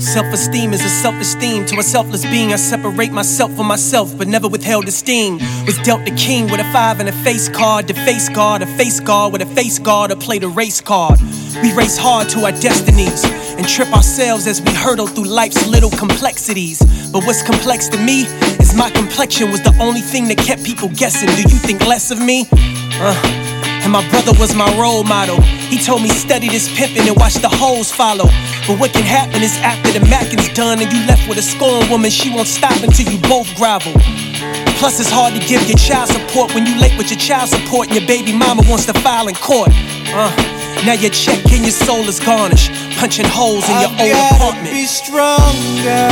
Self-esteem is a self-esteem. To a selfless being, I separate myself from myself, but never withheld esteem. Was dealt the king with a 5 and a face card. The face guard, a face guard with a face guard, or played a race card. We race hard to our destinies and trip ourselves as we hurdle through life's little complexities. But what's complex to me is my complexion was the only thing that kept people guessing. Do you think less of me? And my brother was my role model. He told me study this pimpin' and watch the hoes follow. But what can happen is after the mackin's done and you left with a scorned woman, she won't stop until you both grovel. Plus it's hard to give your child support when you late with your child support and your baby mama wants to file in court. Now your check and your soul is garnished, punching holes in your old apartment. Be stronger.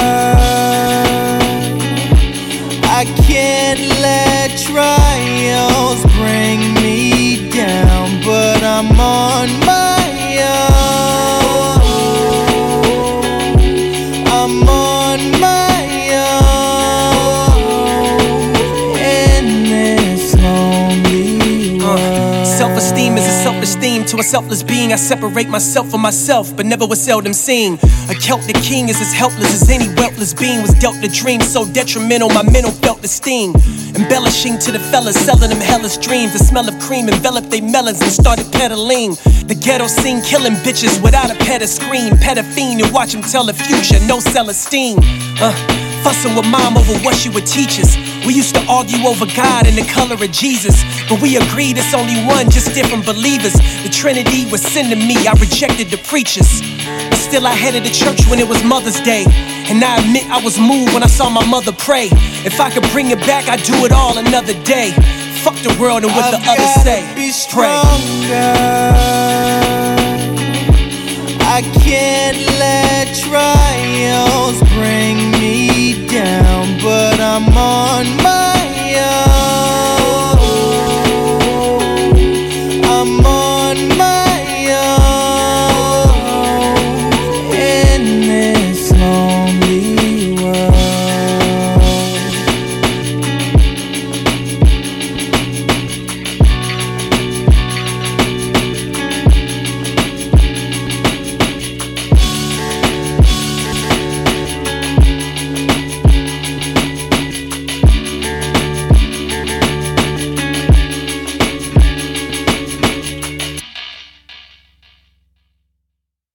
I can't let trials bring me down, but I'm on my own. I'm on my own in this lonely world. Self-esteem is a self-esteem. To a selfless being, I separate myself from myself, but never was seldom seen. A Celtic king is as helpless as any wealthless being. Was dealt a dream so detrimental, my mental felt the sting. Embellishing to the fellas, selling them hellish dreams. The smell of cream enveloped they melons and started peddling. The ghetto scene, killing bitches without a pet or scream. Pet a fiend and watch him tell the future, no Celestine. Fussing with mom over what she would teach us. We used to argue over God and the color of Jesus, but we agreed it's only one, just different believers. The Trinity was sending me, I rejected the preachers. But still I headed to church when it was Mother's Day, and I admit I was moved when I saw my mother pray. If I could bring it back, I'd do it all another day. Fuck the world and what the others say. Be stronger. I can't let